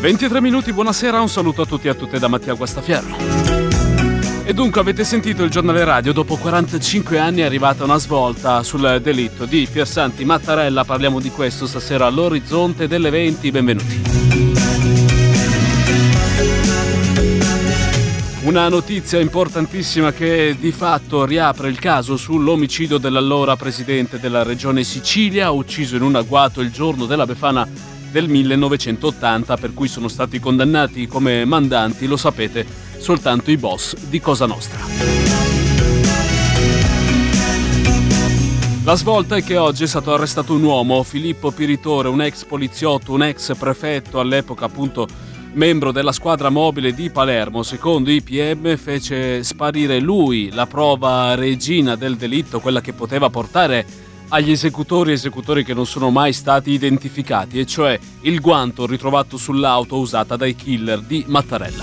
23 minuti, buonasera, un saluto a tutti e a tutte da Mattia Guastaferro. E dunque avete sentito il giornale radio, dopo 45 anni è arrivata una svolta sul delitto di Piersanti Mattarella, parliamo di questo stasera all'orizzonte delle 20, benvenuti. Una notizia importantissima che di fatto riapre il caso sull'omicidio dell'allora presidente della regione Sicilia, ucciso in un agguato il giorno della Befana del 1980, per cui sono stati condannati come mandanti, lo sapete, soltanto i boss di Cosa Nostra. La svolta è che oggi è stato arrestato un uomo, Filippo Piritore, un ex poliziotto, un ex prefetto, all'epoca appunto membro della squadra mobile di Palermo. Secondo i PM fece sparire lui la prova regina del delitto, quella che poteva portare agli esecutori che non sono mai stati identificati, e cioè il guanto ritrovato sull'auto usata dai killer di Mattarella.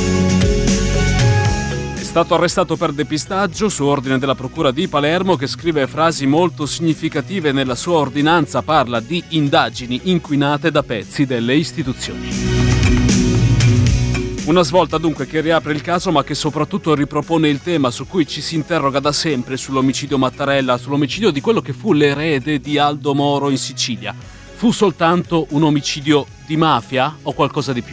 È stato arrestato per depistaggio su ordine della procura di Palermo, che scrive frasi molto significative nella sua ordinanza, parla di indagini inquinate da pezzi delle istituzioni. Una svolta dunque che riapre il caso, ma che soprattutto ripropone il tema su cui ci si interroga da sempre sull'omicidio Mattarella, sull'omicidio di quello che fu l'erede di Aldo Moro in Sicilia. Fu soltanto un omicidio di mafia o qualcosa di più?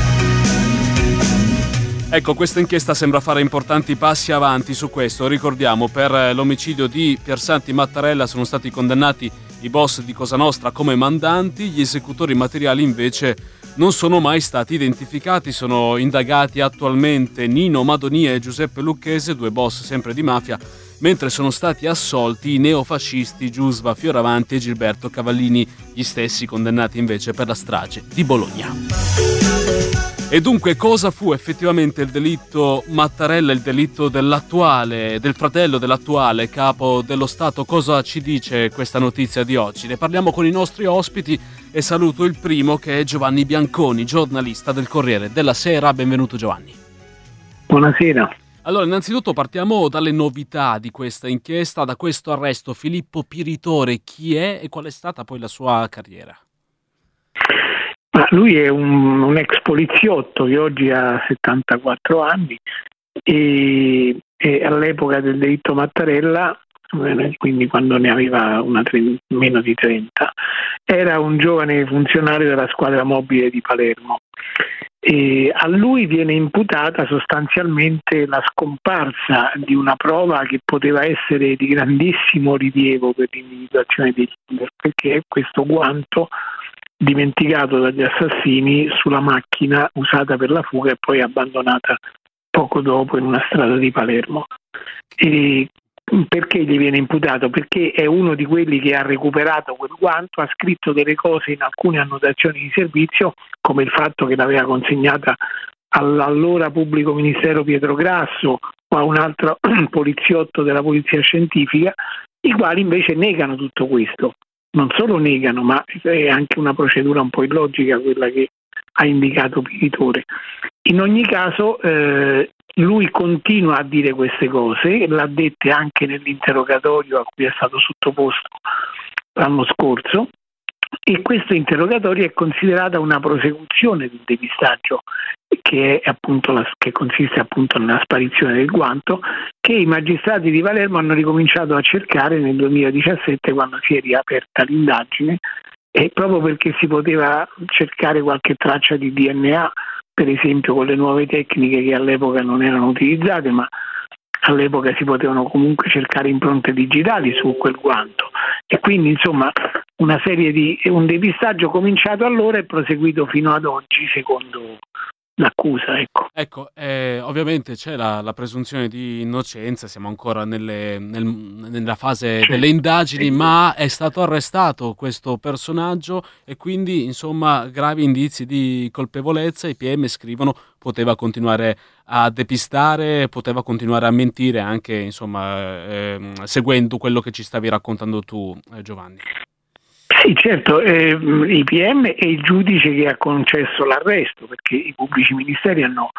Ecco, questa inchiesta sembra fare importanti passi avanti su questo. Ricordiamo, per l'omicidio di Piersanti Mattarella sono stati condannati i boss di Cosa Nostra come mandanti, gli esecutori materiali invece non sono mai stati identificati. Sono indagati attualmente Nino Madonia e Giuseppe Lucchese, due boss sempre di mafia, mentre sono stati assolti i neofascisti Giusva Fioravanti e Gilberto Cavallini, gli stessi condannati invece per la strage di Bologna. E dunque cosa fu effettivamente il delitto Mattarella, il delitto del fratello dell'attuale capo dello Stato? Cosa ci dice questa notizia di oggi? Ne parliamo con i nostri ospiti e saluto il primo, che è Giovanni Bianconi, giornalista del Corriere della Sera. Benvenuto Giovanni. Buonasera. Allora, innanzitutto partiamo dalle novità di questa inchiesta, da questo arresto. Filippo Piritore, chi è e qual è stata poi la sua carriera? Lui è un ex poliziotto che oggi ha 74 anni e all'epoca del delitto Mattarella, quindi quando ne aveva meno di 30, era un giovane funzionario della squadra mobile di Palermo. E a lui viene imputata sostanzialmente la scomparsa di una prova che poteva essere di grandissimo rilievo per l'individuazione dei killer, perché è questo guanto dimenticato dagli assassini sulla macchina usata per la fuga e poi abbandonata poco dopo in una strada di Palermo. E perché gli viene imputato? Perché è uno di quelli che ha recuperato quel guanto, ha scritto delle cose in alcune annotazioni di servizio, come il fatto che l'aveva consegnata all'allora pubblico ministero Pietro Grasso o a un altro poliziotto della polizia scientifica, i quali invece negano tutto questo. Non solo negano, ma è anche una procedura un po' illogica quella che ha indicato Piritore. In ogni caso lui continua a dire queste cose, l'ha dette anche nell'interrogatorio a cui è stato sottoposto l'anno scorso, e questo interrogatorio è considerata una prosecuzione del depistaggio che consiste appunto nella sparizione del guanto, che i magistrati di Palermo hanno ricominciato a cercare nel 2017, quando si è riaperta l'indagine, e proprio perché si poteva cercare qualche traccia di DNA, per esempio con le nuove tecniche che all'epoca non erano utilizzate, ma all'epoca si potevano comunque cercare impronte digitali su quel guanto, e quindi insomma un depistaggio cominciato allora e proseguito fino ad oggi secondo l'accusa. Ecco, ovviamente c'è la presunzione di innocenza, siamo ancora nella fase delle indagini, ma è stato arrestato questo personaggio e quindi insomma gravi indizi di colpevolezza. I PM scrivono poteva continuare a depistare, poteva continuare a mentire anche insomma seguendo quello che ci stavi raccontando tu, Giovanni. Sì, certo, i PM e il giudice che ha concesso l'arresto, perché i pubblici ministeri hanno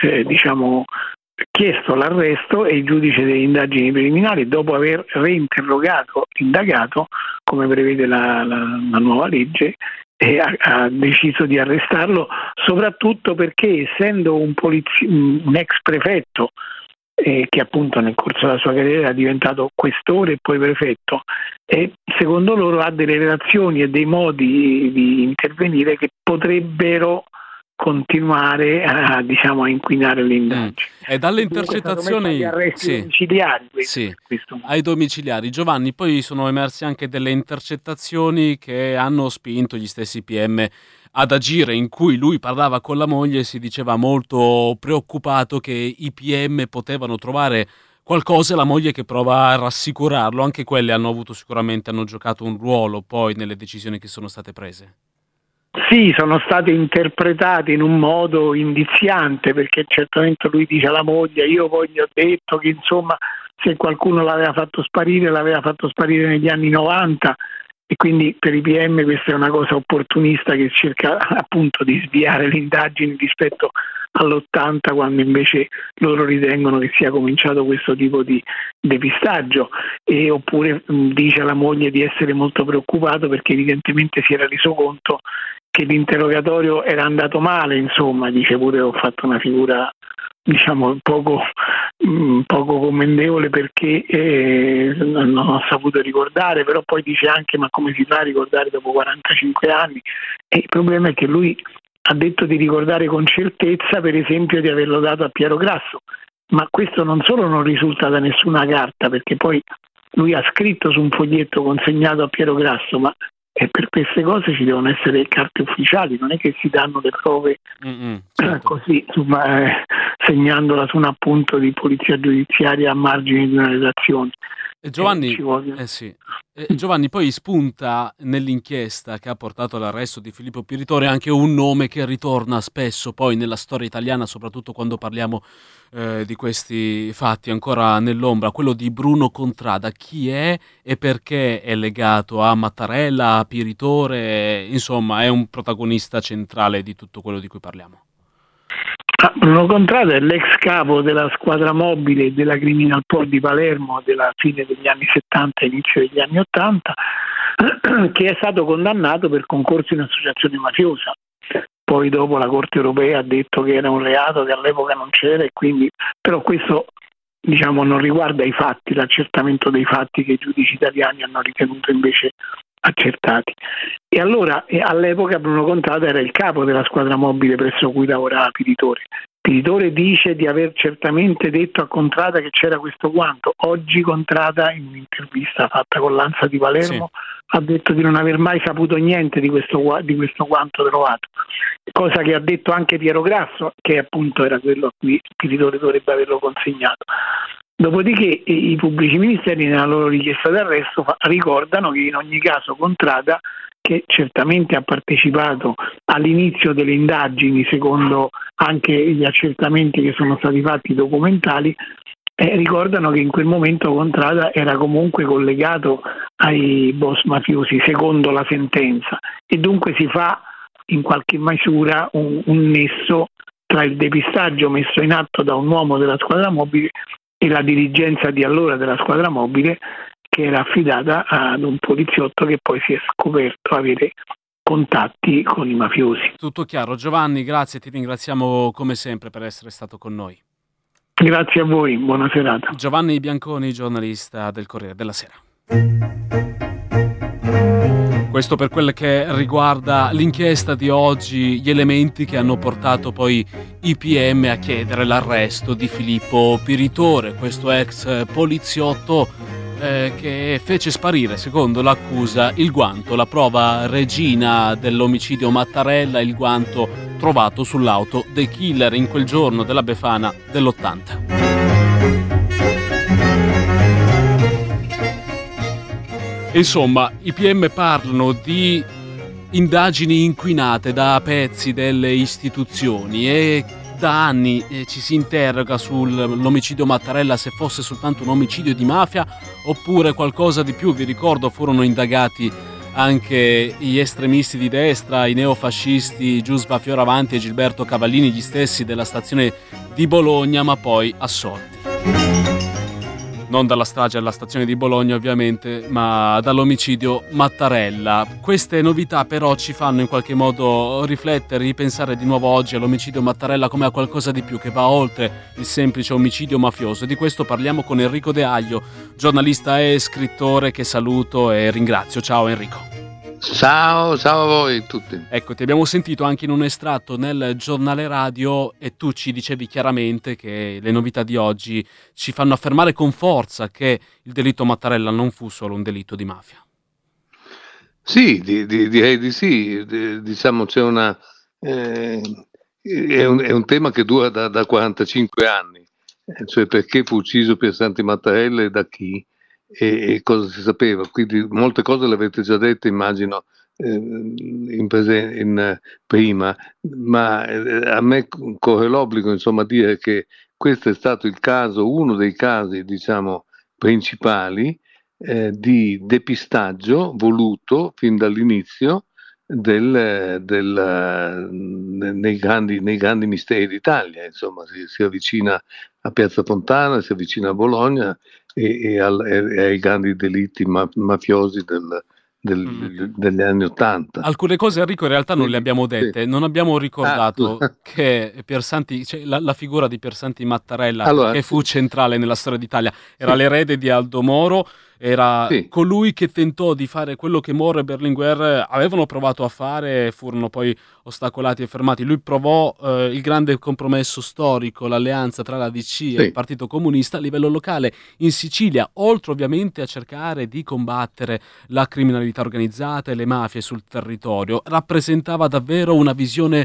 chiesto l'arresto e il giudice delle indagini preliminari, dopo aver reinterrogato l'indagato, come prevede la nuova legge, ha deciso di arrestarlo, soprattutto perché essendo un ex prefetto che appunto nel corso della sua carriera è diventato questore e poi prefetto, e secondo loro ha delle relazioni e dei modi di intervenire che potrebbero continuare a inquinare le indagini. E dalle intercettazioni domiciliari ai domiciliari, Giovanni, poi sono emerse anche delle intercettazioni che hanno spinto gli stessi PM ad agire, in cui lui parlava con la moglie e si diceva molto preoccupato che i PM potevano trovare qualcosa, e la moglie che prova a rassicurarlo. Anche quelle hanno giocato un ruolo poi nelle decisioni che sono state prese. Sì, sono state interpretate in un modo indiziante, perché certamente lui dice alla moglie: io poi gli ho detto che insomma se qualcuno l'aveva fatto sparire negli anni 90, e quindi per i PM questa è una cosa opportunista che cerca appunto di sviare le indagini rispetto all'80, quando invece loro ritengono che sia cominciato questo tipo di depistaggio. E oppure dice alla moglie di essere molto preoccupato perché evidentemente si era reso conto che l'interrogatorio era andato male, insomma, dice pure: ho fatto una figura poco commendevole perché non ho saputo ricordare. Però poi dice anche: ma come si fa a ricordare dopo 45 anni? E il problema è che lui ha detto di ricordare con certezza, per esempio, di averlo dato a Piero Grasso, ma questo non solo non risulta da nessuna carta, perché poi lui ha scritto su un foglietto consegnato a Piero Grasso, ma per queste cose ci devono essere carte ufficiali, non è che si danno le prove certo. Così, segnandola su un appunto di polizia giudiziaria a margine di una relazione. Giovanni, Giovanni, poi spunta nell'inchiesta che ha portato all'arresto di Filippo Piritore anche un nome che ritorna spesso poi nella storia italiana, soprattutto quando parliamo di questi fatti ancora nell'ombra, quello di Bruno Contrada. Chi è e perché è legato a Mattarella, a Piritore? Insomma, è un protagonista centrale di tutto quello di cui parliamo. Bruno Contrada è l'ex capo della squadra mobile della Criminal Pol di Palermo della fine degli anni 70 e inizio degli anni 80, che è stato condannato per concorso in associazione mafiosa. Poi dopo la Corte Europea ha detto che era un reato che all'epoca non c'era, e quindi però questo non riguarda i fatti, l'accertamento dei fatti che i giudici italiani hanno ritenuto invece accertati. E allora all'epoca Bruno Contrada era il capo della squadra mobile presso cui lavorava Piritore. Piritore dice di aver certamente detto a Contrada che c'era questo guanto. Oggi Contrada, in un'intervista fatta con l'Ansa di Palermo, ha detto di non aver mai saputo niente di questo guanto trovato, cosa che ha detto anche Piero Grasso, che appunto era quello a cui Piritore dovrebbe averlo consegnato. Dopodiché i pubblici ministeri nella loro richiesta d'arresto ricordano che in ogni caso Contrada, che certamente ha partecipato all'inizio delle indagini secondo anche gli accertamenti che sono stati fatti documentali, ricordano che in quel momento Contrada era comunque collegato ai boss mafiosi secondo la sentenza, e dunque si fa in qualche misura un nesso tra il depistaggio messo in atto da un uomo della squadra mobile e la dirigenza di allora della squadra mobile, che era affidata ad un poliziotto che poi si è scoperto avere contatti con i mafiosi. Tutto chiaro. Giovanni, grazie, ti ringraziamo come sempre per essere stato con noi. Grazie a voi, buona serata. Giovanni Bianconi, giornalista del Corriere della Sera. Questo per quel che riguarda l'inchiesta di oggi, gli elementi che hanno portato poi i PM a chiedere l'arresto di Filippo Piritore, questo ex poliziotto che fece sparire, secondo l'accusa, il guanto, la prova regina dell'omicidio Mattarella, il guanto trovato sull'auto dei killer in quel giorno della Befana dell'80. Insomma, i PM parlano di indagini inquinate da pezzi delle istituzioni e da anni ci si interroga sull'omicidio Mattarella, se fosse soltanto un omicidio di mafia oppure qualcosa di più. Vi ricordo, furono indagati anche gli estremisti di destra, i neofascisti Giusva Fioravanti e Gilberto Cavallini, gli stessi della stazione di Bologna, ma poi assolti. Non dalla strage alla stazione di Bologna ovviamente, ma dall'omicidio Mattarella. Queste novità però ci fanno in qualche modo riflettere, ripensare di nuovo oggi all'omicidio Mattarella come a qualcosa di più che va oltre il semplice omicidio mafioso. E di questo parliamo con Enrico De Aglio, giornalista e scrittore, che saluto e ringrazio. Ciao Enrico. Ciao a voi tutti. Ecco, ti abbiamo sentito anche in un estratto nel giornale radio e tu ci dicevi chiaramente che le novità di oggi ci fanno affermare con forza che il delitto Mattarella non fu solo un delitto di mafia. Sì, direi di sì. Diciamo c'è una... è un tema che dura da 45 anni, cioè perché fu ucciso Piersanti Mattarella e da chi e cosa si sapeva. Quindi molte cose le avete già dette, immagino, prima, ma a me corre l'obbligo, insomma, dire che questo è stato il caso, uno dei casi, diciamo, principali di depistaggio voluto fin dall'inizio nei grandi misteri d'Italia. Insomma, si avvicina a Piazza Fontana, si avvicina a Bologna e ai grandi delitti mafiosi degli anni '80. Alcune cose, Enrico, in realtà non le abbiamo dette, non abbiamo ricordato che Piersanti, cioè la figura di Piersanti Mattarella, che fu centrale nella storia d'Italia, era l'erede di Aldo Moro, era colui che tentò di fare quello che Moro e Berlinguer avevano provato a fare, furono poi ostacolati e fermati. Lui provò il grande compromesso storico, l'alleanza tra la DC e il Partito Comunista a livello locale in Sicilia, oltre ovviamente a cercare di combattere la criminalità organizzata e le mafie sul territorio. Rappresentava davvero una visione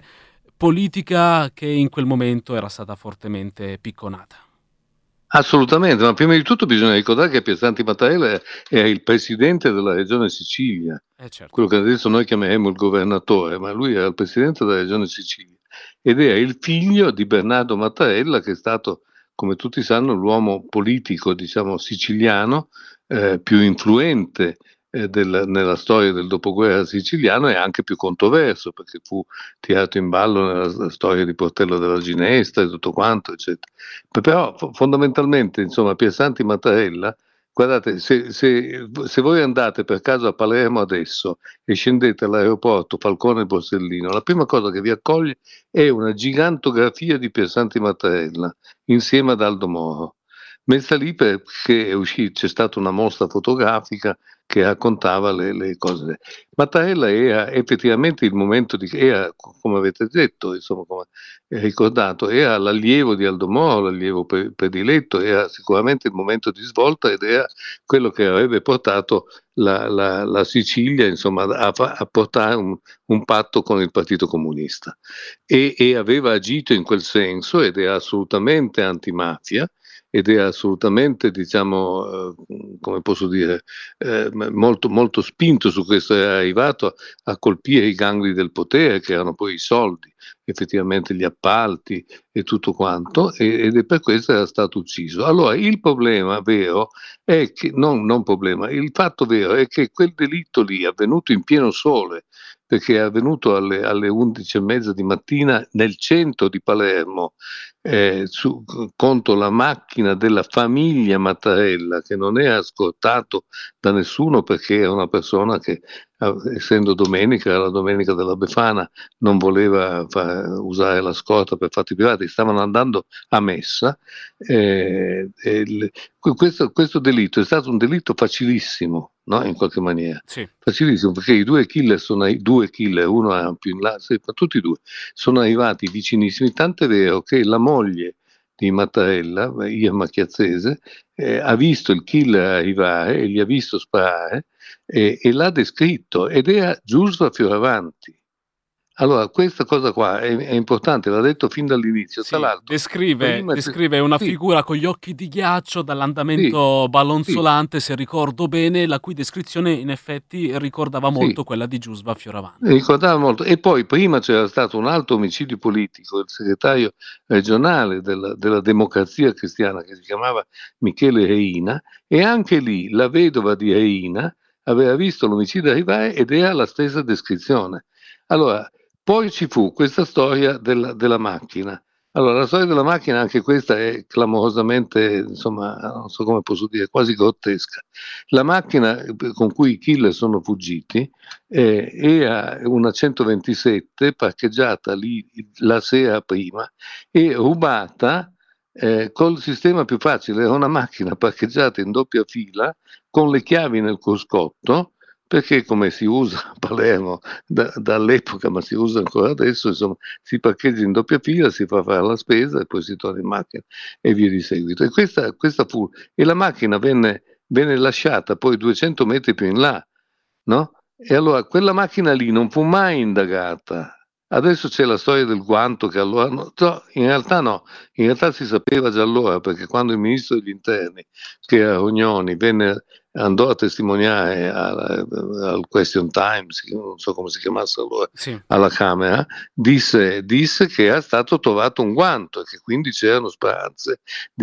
politica che in quel momento era stata fortemente picconata. Assolutamente, ma prima di tutto bisogna ricordare che Piersanti Mattarella era il presidente della regione Sicilia, certo. Quello che adesso noi chiameremo il governatore, ma lui era il presidente della regione Sicilia ed era il figlio di Bernardo Mattarella, che è stato, come tutti sanno, l'uomo politico, diciamo, siciliano più influente nella storia del dopoguerra siciliano e anche più controverso, perché fu tirato in ballo nella storia di Portello della Ginestra e tutto quanto, eccetera. Però fondamentalmente, insomma, Piersanti Mattarella, guardate, se voi andate per caso a Palermo adesso e scendete all'aeroporto Falcone Borsellino, la prima cosa che vi accoglie è una gigantografia di Piersanti Mattarella insieme ad Aldo Moro, messa lì perché c'è stata una mostra fotografica che raccontava le cose. Mattarella era effettivamente il momento era, come avete detto, insomma, come ricordato, era l'allievo di Aldo Moro, l'allievo prediletto, era sicuramente il momento di svolta ed era quello che avrebbe portato la Sicilia, insomma, a portare un patto con il Partito Comunista e aveva agito in quel senso ed era assolutamente antimafia ed era assolutamente, diciamo, come posso dire, molto, molto spinto su questo, era arrivato a colpire i gangli del potere, che erano poi i soldi, effettivamente gli appalti e tutto quanto, ed è per questo era stato ucciso. Allora, il problema vero è che, il fatto vero è che quel delitto lì, avvenuto in pieno sole, perché è avvenuto alle 11:30 di mattina nel centro di Palermo, contro la macchina della famiglia Mattarella, che non era scortato da nessuno perché era una persona che, essendo domenica, era la domenica della Befana, non voleva usare la scorta per fatti privati, stavano andando a messa. Questo delitto è stato un delitto facilissimo, no? In qualche maniera. Sì. Facilissimo, perché i due killer, uno era più in là, ma tutti e due sono arrivati vicinissimi, tant'è vero che la moglie di Mattarella, Irma Chiazzese, ha visto il killer arrivare e gli ha visto sparare e l'ha descritto ed era Giusva Fioravanti. Allora, questa cosa qua è importante, l'ha detto fin dall'inizio. Sì, tra l'altro, descrive una figura con gli occhi di ghiaccio, dall'andamento ballonzolante, se ricordo bene, la cui descrizione in effetti ricordava molto quella di Giusva Fioravanti. Ricordava molto. E poi prima c'era stato un altro omicidio politico, il segretario regionale della Democrazia Cristiana, che si chiamava Michele Reina, e anche lì la vedova di Reina aveva visto l'omicidio arrivare ed era la stessa descrizione. Allora, poi ci fu questa storia della macchina Allora, la storia della macchina, anche questa è clamorosamente, insomma, non so come posso dire, quasi grottesca. La macchina con cui i killer sono fuggiti era una 127 parcheggiata lì la sera prima e rubata col sistema più facile. Era una macchina parcheggiata in doppia fila con le chiavi nel cruscotto, perché come si usa a Palermo dall'epoca, ma si usa ancora adesso, insomma, si parcheggia in doppia fila, si fa fare la spesa e poi si torna in macchina e via di seguito. E questa fu, e la macchina venne lasciata poi 200 metri più in là, no? E allora quella macchina lì non fu mai indagata. Adesso c'è la storia del guanto che allora, no, in realtà no, in realtà si sapeva già allora, perché quando il ministro degli interni, che era Rognoni, andò a testimoniare al Question Times, non so come si chiamasse allora, Sì. alla Camera, disse che era stato trovato un guanto e che quindi c'erano speranze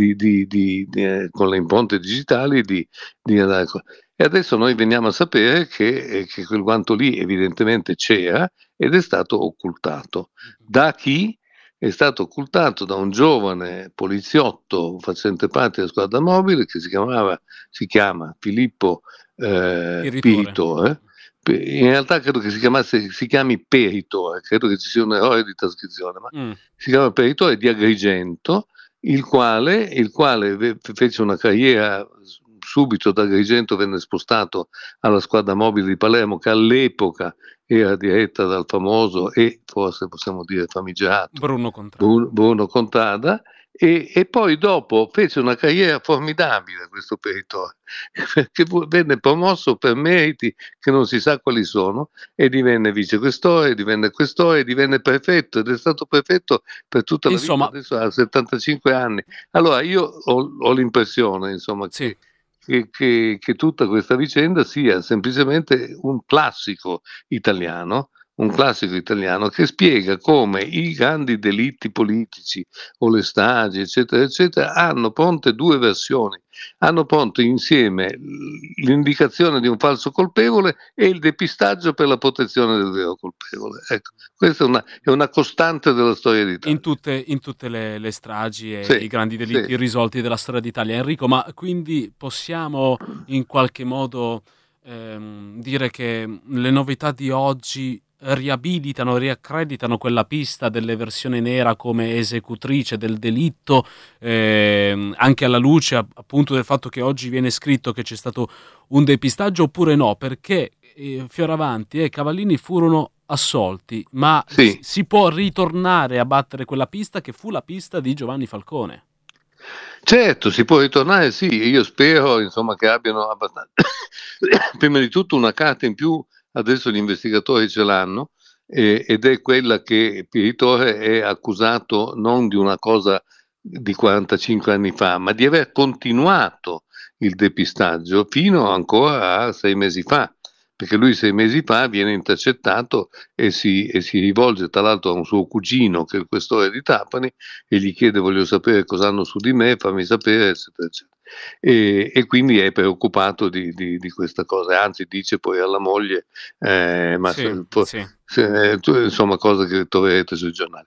con le impronte digitali di andare. E adesso noi veniamo a sapere che quel guanto lì evidentemente c'era ed è stato occultato. Da chi? È stato occultato da un giovane poliziotto facente parte della squadra mobile che si chiama Filippo Piritore. In realtà credo che si chiami Peritore, credo che ci sia un errore di trascrizione, ma si chiama Peritore di Agrigento, il quale fece una carriera subito da Agrigento, venne spostato alla squadra mobile di Palermo, che all'epoca era diretta dal famoso e forse possiamo dire famigerato Bruno Contrada, e poi dopo fece una carriera formidabile questo Peritore, che venne promosso per meriti che non si sa quali sono e divenne vicequestore, divenne questore, divenne prefetto ed è stato prefetto per tutta la vita, adesso ha 75 anni. Allora io ho l'impressione, insomma, sì, che tutta questa vicenda sia semplicemente un classico italiano che spiega come i grandi delitti politici o le stragi, eccetera, eccetera, hanno pronte due versioni. Hanno pronto insieme l'indicazione di un falso colpevole e il depistaggio per la protezione del vero colpevole. Ecco, questa è una costante della storia d'Italia. In tutte le stragi e i grandi delitti irrisolti della storia d'Italia. Enrico, ma quindi possiamo in qualche modo dire che le novità di oggi riaccreditano quella pista dell'eversione nera come esecutrice del delitto, anche alla luce appunto del fatto che oggi viene scritto che c'è stato un depistaggio, oppure no? Perché Fioravanti e Cavallini furono assolti, ma si può ritornare a battere quella pista che fu la pista di Giovanni Falcone. Certo, si può ritornare, sì, io spero insomma che abbiano abbastanza prima di tutto una carta in più, adesso gli investigatori ce l'hanno, ed è quella che Piritore è accusato non di una cosa di 45 anni fa, ma di aver continuato il depistaggio fino ancora a 6 mesi fa, perché lui 6 mesi fa viene intercettato e si rivolge tra l'altro a un suo cugino che è il questore di Trapani e gli chiede: voglio sapere cosa hanno su di me, fammi sapere, eccetera, eccetera. E quindi è preoccupato di questa cosa, anzi dice poi alla moglie, insomma, cose che troverete sui giornali.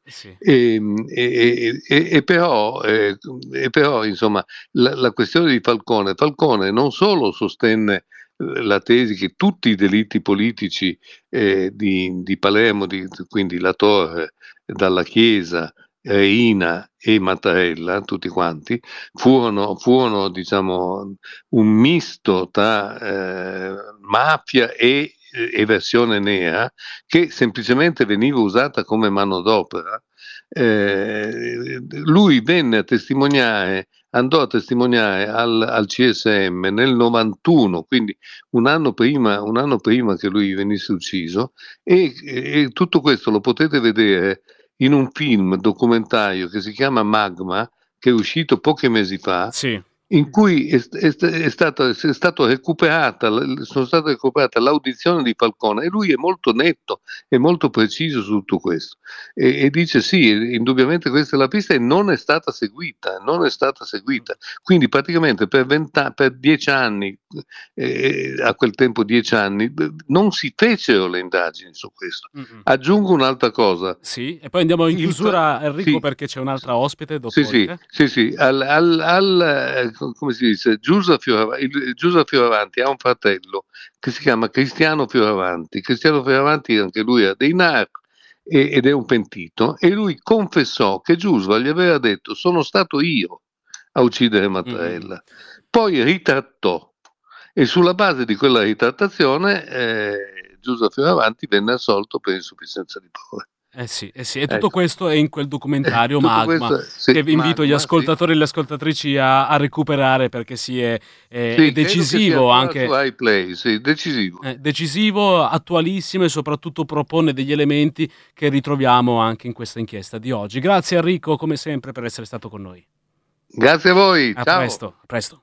Però insomma la questione di Falcone non solo sostenne la tesi che tutti i delitti politici di Palermo, quindi la Torre, Dalla Chiesa, Reina e Mattarella, tutti quanti, furono diciamo un misto tra mafia e eversione nera che semplicemente veniva usata come manodopera. Lui andò a testimoniare al CSM nel 91, quindi un anno prima che lui venisse ucciso, e tutto questo lo potete vedere in un film documentario che si chiama Magma, che è uscito pochi mesi fa, in cui sono state recuperate l'audizione di Falcone, e lui è molto netto e molto preciso su tutto questo e dice sì, indubbiamente questa è la pista e non è stata seguita, quindi praticamente per 10 anni, a quel tempo 10 anni, non si fecero le indagini su questo. Aggiungo un'altra cosa. Sì, e poi andiamo in chiusura, Enrico, sì, perché c'è un'altra ospite dopo. Sì, come si dice, Giusa Fioravanti ha un fratello che si chiama Cristiano Fioravanti. Cristiano Fioravanti anche lui ha dei NAR ed è un pentito, e lui confessò che Giusva gli aveva detto: sono stato io a uccidere Mattarella. Poi ritrattò, e sulla base di quella ritrattazione Giuseppe Fioravanti venne assolto per insufficienza di prove. E tutto questo è in quel documentario Magma, che vi invito gli ascoltatori e le ascoltatrici a recuperare, perché è decisivo, anche su iPlay, decisivo, attualissimo, e soprattutto propone degli elementi che ritroviamo anche in questa inchiesta di oggi. Grazie Enrico, come sempre, per essere stato con noi. Grazie a voi, ciao. A presto.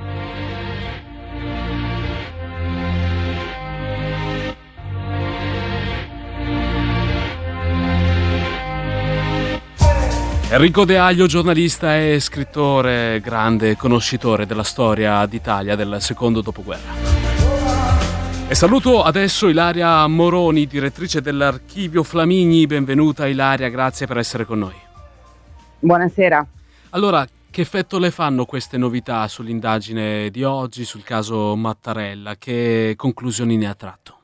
Enrico De Aglio, giornalista e scrittore, grande conoscitore della storia d'Italia del secondo dopoguerra. E saluto adesso Ilaria Moroni, direttrice dell'Archivio Flamigni. Benvenuta Ilaria, grazie per essere con noi. Buonasera. Allora, che effetto le fanno queste novità sull'indagine di oggi, sul caso Mattarella? Che conclusioni ne ha tratto?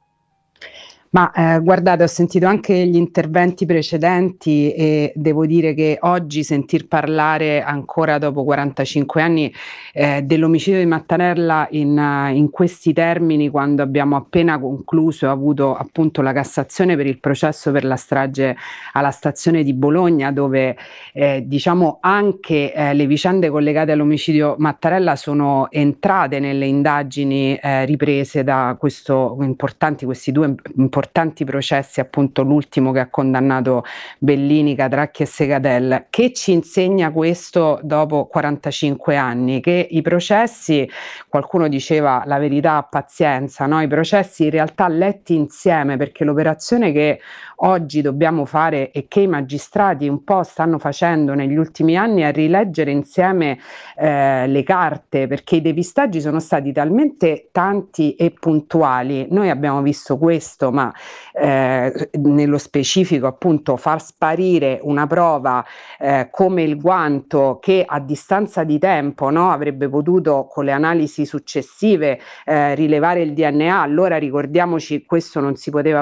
Ma guardate, ho sentito anche gli interventi precedenti e devo dire che oggi sentir parlare ancora dopo 45 anni dell'omicidio di Mattarella in questi termini, quando abbiamo appena concluso e avuto appunto la Cassazione per il processo per la strage alla stazione di Bologna, dove diciamo anche le vicende collegate all'omicidio Mattarella sono entrate nelle indagini riprese da questi due importanti processi, appunto l'ultimo che ha condannato Bellini, Catracchi e Segadell. Che ci insegna questo dopo 45 anni? Che i processi, qualcuno diceva la verità a pazienza, no? I processi in realtà letti insieme, perché l'operazione che oggi dobbiamo fare e che i magistrati un po' stanno facendo negli ultimi anni è rileggere insieme le carte, perché i depistaggi sono stati talmente tanti e puntuali. Noi abbiamo visto questo, ma nello specifico appunto far sparire una prova come il guanto, che a distanza di tempo, no, avrebbe potuto con le analisi successive rilevare il DNA. Allora ricordiamoci, questo non si poteva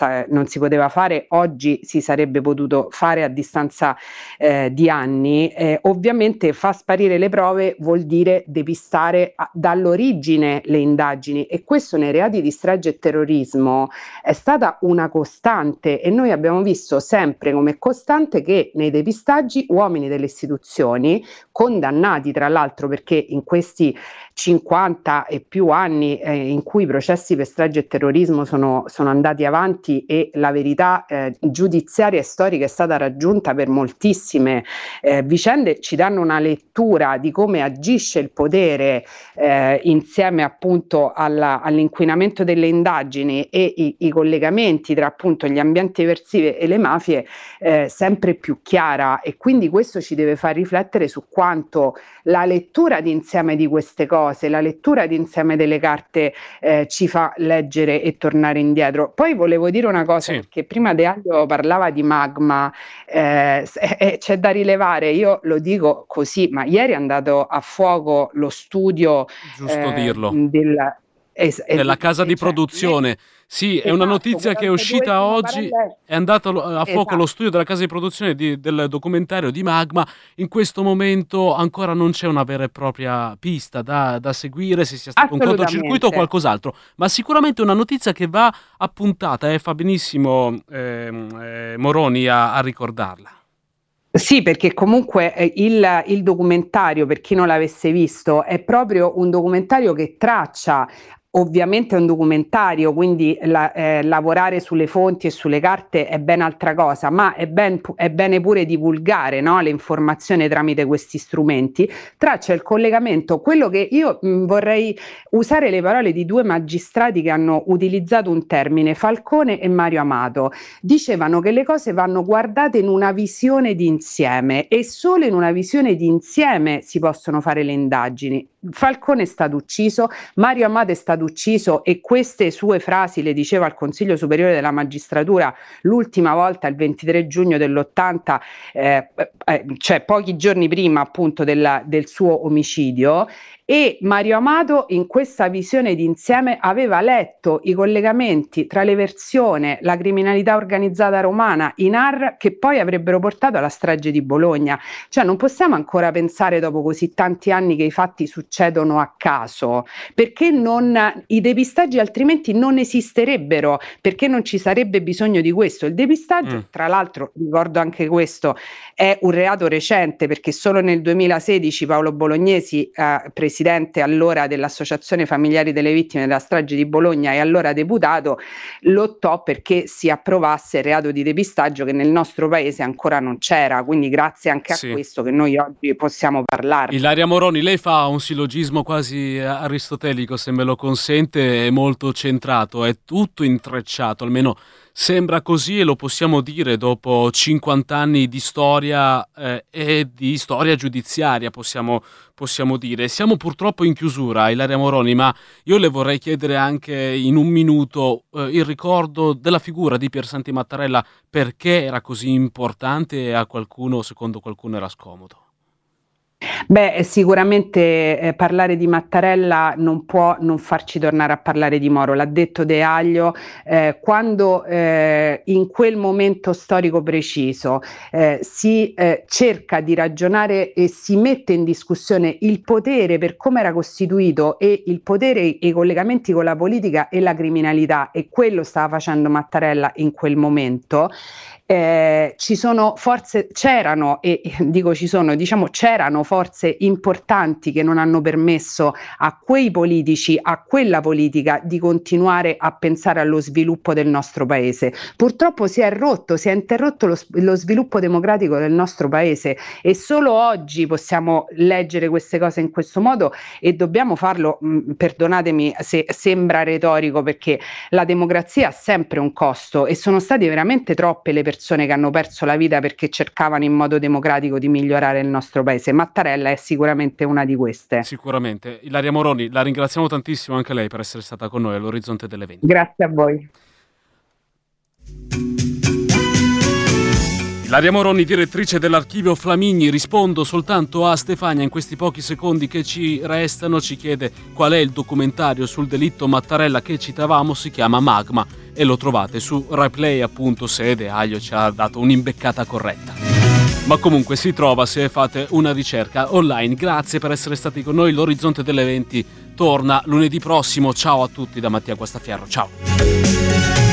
fare, oggi si sarebbe potuto fare a distanza di anni. Ovviamente far sparire le prove vuol dire depistare dall'origine le indagini, e questo nei reati di strage e terrorismo è stata una costante, e noi abbiamo visto sempre come costante che nei depistaggi uomini delle istituzioni, condannati tra l'altro, perché in questi 50 e più anni in cui i processi per strage e terrorismo sono andati avanti e la verità giudiziaria e storica è stata raggiunta per moltissime vicende, ci danno una lettura di come agisce il potere insieme appunto all'inquinamento delle indagini e i collegamenti tra appunto gli ambienti eversivi e le mafie sempre più chiara, e quindi questo ci deve far riflettere su quanto la lettura d'insieme di queste cose, la lettura d'insieme delle carte ci fa leggere e tornare indietro. Poi volevo dire una cosa, perché prima De Aglio parlava di Magma, c'è da rilevare, io lo dico così, ma ieri è andato a fuoco lo studio, giusto dirlo, della casa di produzione. Sì, è una notizia che è uscita oggi, è andato a fuoco lo studio della casa di produzione del documentario di Magma. In questo momento ancora non c'è una vera e propria pista da seguire, se sia stato un cortocircuito o qualcos'altro, ma sicuramente una notizia che va appuntata, e fa benissimo Moroni a ricordarla. Sì, perché comunque il documentario, per chi non l'avesse visto, è proprio un documentario che traccia ovviamente è un documentario, quindi lavorare sulle fonti e sulle carte è ben altra cosa, ma è bene pure divulgare, no, le informazioni tramite questi strumenti. C'è il collegamento, quello che io vorrei usare le parole di due magistrati che hanno utilizzato un termine, Falcone e Mario Amato. Dicevano che le cose vanno guardate in una visione di insieme e solo in una visione di insieme si possono fare le indagini. Falcone è stato ucciso, Mario Amato è stato ucciso e queste sue frasi le diceva al Consiglio Superiore della Magistratura l'ultima volta il 23 giugno dell'80, cioè pochi giorni prima appunto del suo omicidio. E Mario Amato in questa visione d'insieme aveva letto i collegamenti tra l'eversione, la criminalità organizzata romana, i NAR, che poi avrebbero portato alla strage di Bologna. Cioè non possiamo ancora pensare dopo così tanti anni che i fatti succedono a caso, perché i depistaggi altrimenti non esisterebbero, perché non ci sarebbe bisogno di questo. Il depistaggio, tra l'altro, ricordo anche questo, è un reato recente, perché solo nel 2016 Paolo Bolognesi, presidente allora dell'Associazione Familiari delle Vittime della Strage di Bologna e allora deputato, lottò perché si approvasse il reato di depistaggio che nel nostro paese ancora non c'era, quindi grazie anche a questo che noi oggi possiamo parlare. Ilaria Moroni, lei fa un sillogismo quasi aristotelico, se me lo consente, è molto centrato, è tutto intrecciato, almeno sembra così, e lo possiamo dire dopo 50 anni di storia e di storia giudiziaria, possiamo dire. Siamo purtroppo in chiusura, Ilaria Moroni, ma io le vorrei chiedere anche in un minuto il ricordo della figura di Piersanti Mattarella, perché era così importante e secondo qualcuno era scomodo. Beh, sicuramente parlare di Mattarella non può non farci tornare a parlare di Moro, l'ha detto De Aglio, quando in quel momento storico preciso si cerca di ragionare e si mette in discussione il potere per come era costituito e il potere e i collegamenti con la politica e la criminalità, e quello stava facendo Mattarella in quel momento. C'erano forze importanti che non hanno permesso a quei politici, a quella politica di continuare a pensare allo sviluppo del nostro paese. Purtroppo si è interrotto lo sviluppo democratico del nostro paese, e solo oggi possiamo leggere queste cose in questo modo, e dobbiamo farlo, perdonatemi se sembra retorico, perché la democrazia ha sempre un costo e sono state veramente troppe le persone che hanno perso la vita perché cercavano in modo democratico di migliorare il nostro paese. Mattarella è sicuramente una di queste. Sicuramente. Ilaria Moroni, la ringraziamo tantissimo anche lei per essere stata con noi all'Orizzonte delle 20. Grazie a voi. Ilaria Moroni, direttrice dell'Archivio Flamigni. Rispondo soltanto a Stefania in questi pochi secondi che ci restano. Ci chiede qual è il documentario sul delitto Mattarella che citavamo. Si chiama Magma e lo trovate su RaiPlay, appunto, se De Aglio ci ha dato un'imbeccata corretta. Ma comunque si trova se fate una ricerca online. Grazie per essere stati con noi. L'Orizzonte delle 20 torna lunedì prossimo. Ciao a tutti da Mattia Guastaferro. Ciao.